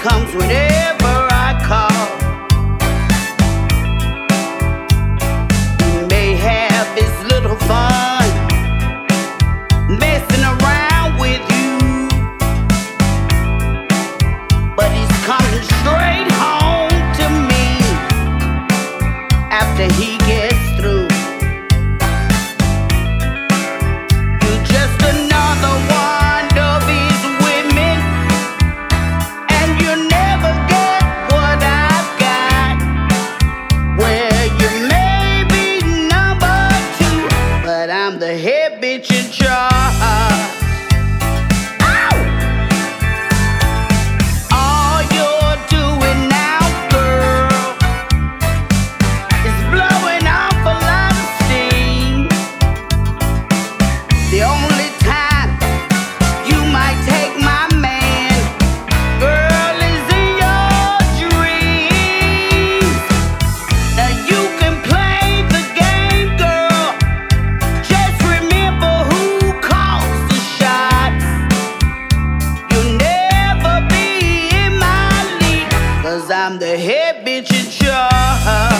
comes whenever I call. He may have his little fun messing around with you, but he's coming straight home to me after he gets through. You're just another one of his women, and you never get what I've got. Well, you may be number two, but I'm the head bitch in charge. All you're doing now, girl, is blowing off a lot of steam. The only time you might take my man, girl, is in your dreams. Now you can play the game, girl. Just remember who calls the shots. You'll never be in my league, 'cause I'm the head bitch in charge.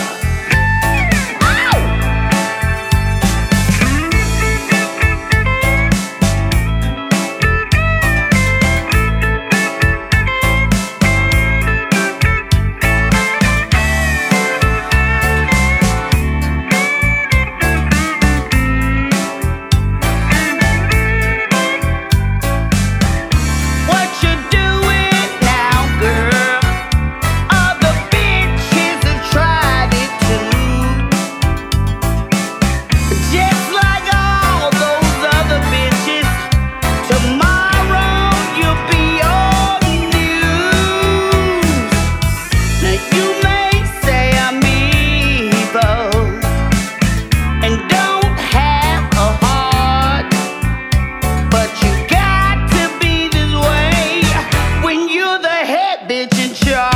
What you doing now, girl? Other bitches have tried it too. Just like all those other bitches, tomorrow you'll be on news. Now you may say I'm evil and don't have a heart, but you got to be this way when you're the head bitch in charge.